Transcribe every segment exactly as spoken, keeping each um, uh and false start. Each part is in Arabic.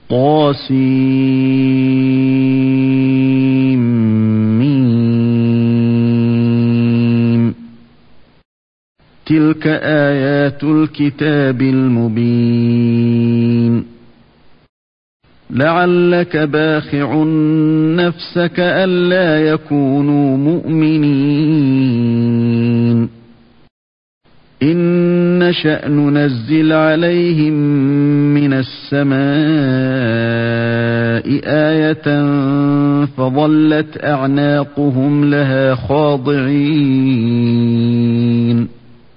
طاسيم تلك آيات الكتاب المبين لعلك باخع نفسك ألا يكونوا مؤمنين إن نشأ ننزل عليهم من السماء آية فظلت أعناقهم لها خاضعين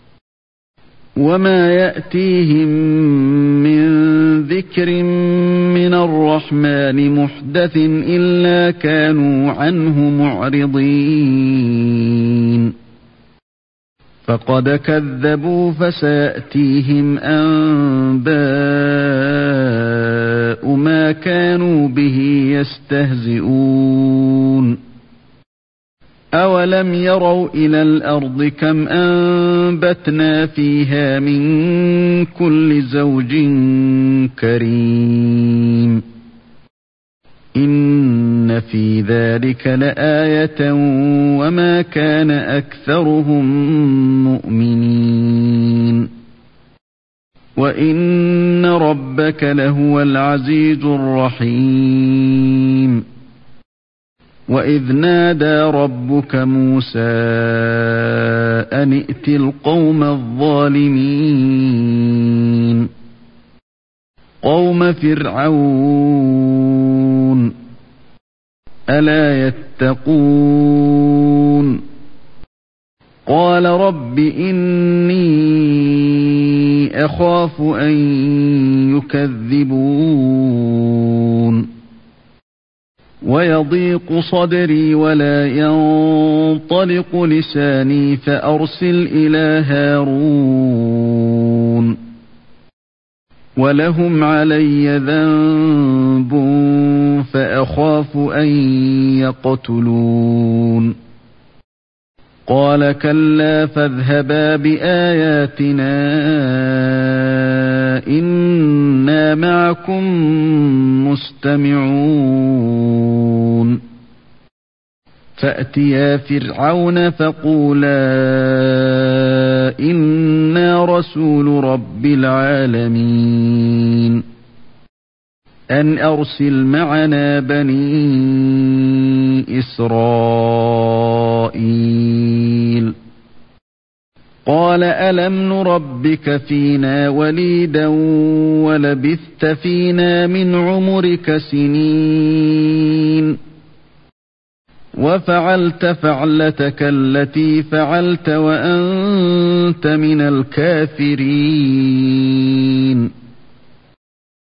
وما يأتيهم من ذكر من الرحمن محدث إلا كانوا عنه معرضين فقد كذبوا فسيأتيهم أنباء ما كانوا به يستهزئون أولم يروا إلى الأرض كم أنبتنا فيها من كل زوج كريم إن في ذلك لآية وما كان أكثرهم مؤمنين وإن ربك لهو العزيز الرحيم وإذ نادى ربك موسى أن ائت القوم الظالمين قوم فرعون ألا يتقون قال رب إني أخاف أن يكذبون ويضيق صدري ولا ينطلق لساني فأرسل إلى هارون ولهم علي ذنب فأخاف أن يقتلون قال كلا فاذهبا بآياتنا إنا معكم مستمعون فأتيا فرعون فقولا إنا رسول رب العالمين أن أرسل معنا بني إسرائيل قال ألم نربك فينا وليدا ولبثت فينا من عمرك سنين وفعلت فعلتك التي فعلت وأنت من الكافرين